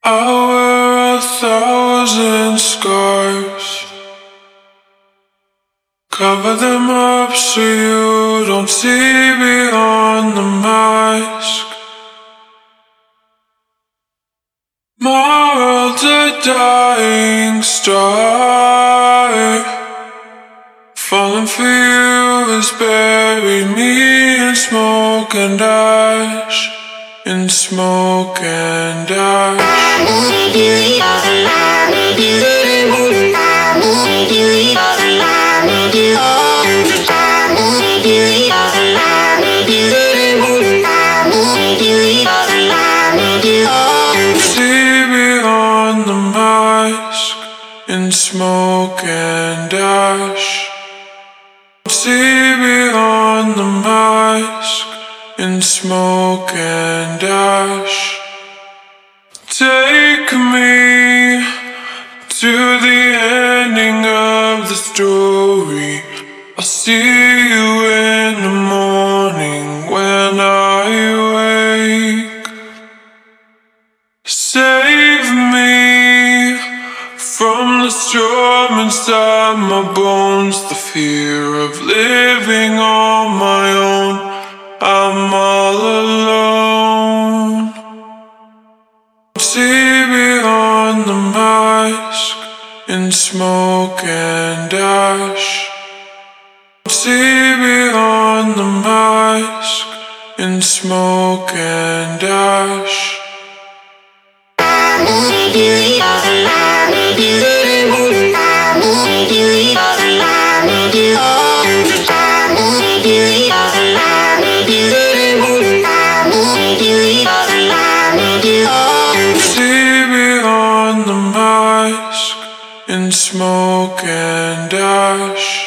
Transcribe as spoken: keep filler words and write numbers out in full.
I wear a thousand scars, cover them up so you don't see beyond the mask. My world's a dying star, falling for you has buried me in smoke and ash, in smoke and ash. See beyond the mask, in smoke and ash. See beyond the mask, in smoke and ash. Take me to the ending of the story. I'll see you in the morning when I wake. Save me from the storm inside my bones, the fear of living on my own. I'm all alone. See beyond the mask, in smoke and ash. See beyond the mask, in smoke and ash. See beyond the mask, in smoke and ash.